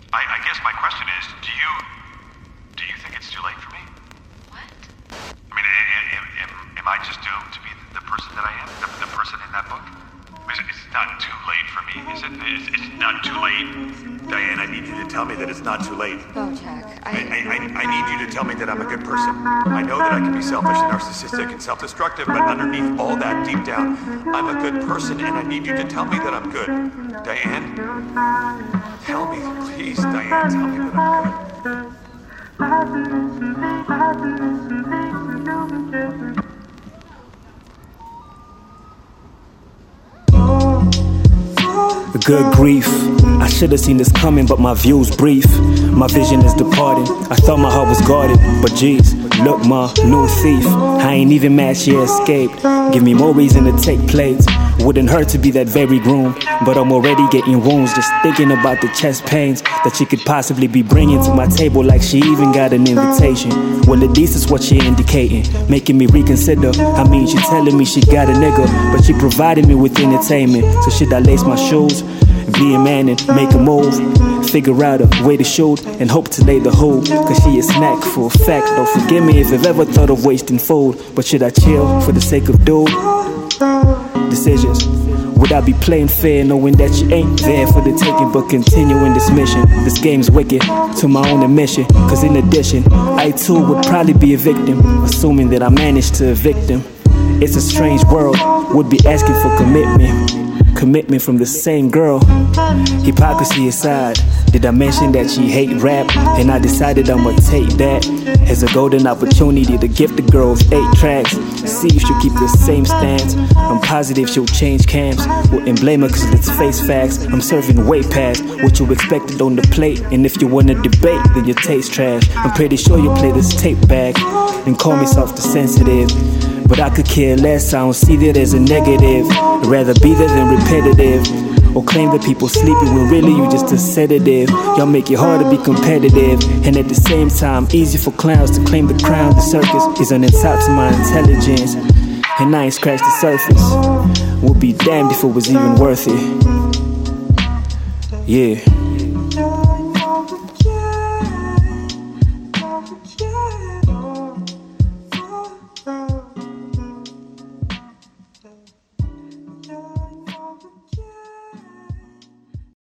I guess my question is, do you think it's too late for me? What? I mean, am I just doomed to be the person that I am? The person in that book? It's not too late for me, is it? It's not too late. Diane, I need you to tell me that it's not too late. Bojack, I need you to tell me that I'm a good person. I know that I can be selfish and narcissistic and self-destructive, but underneath all that, deep down, I'm a good person, and I need you to tell me that I'm good. Diane? Tell me, please, Diane, tell me that I'm good. Good grief, I should have seen this coming, but my view's brief. My vision is departing. I thought my heart was guarded, but geez, look, ma, new thief. I ain't even mad she escaped. Give me more reason to take plates. Wouldn't hurt to be that very groom, but I'm already getting wounds just thinking about the chest pains that she could possibly be bringing to my table, like she even got an invitation. Well, at least it's what she indicating, making me reconsider. I mean, she telling me she got a nigga, but she provided me with entertainment. So should I lace my shoes, be a man and make a move, figure out a way to shoot and hope to lay the hold? Cause she a snack for a fact. Don't forgive me if I've ever thought of wasting food, but should I chill for the sake of dude? Decisions. Would I be playing fair knowing that you ain't there for the taking, but continuing this mission? This game's wicked to my own admission, cause in addition, I too would probably be a victim, assuming that I managed to evict him. It's a strange world, would be asking for commitment from the same girl. Hypocrisy aside, did I mention that she hate rap? And I decided I'ma take that as a golden opportunity to gift the girls 8 tracks. See if she'll keep the same stance. I'm positive she'll change camps. Wouldn't blame her cause let's face facts. I'm serving way past what you expected on the plate. And if you wanna debate, then your taste trash. I'm pretty sure you'll play this tape back and call me soft or sensitive, but I could care less, I don't see that as a negative. I'd rather be there than repetitive, or claim that people sleeping when really you just a sedative. Y'all make it hard to be competitive, and at the same time easy for clowns to claim the crown. The circus is an insult to my intelligence, and I ain't scratched the surface. Would be damned if it was even worth it. Yeah.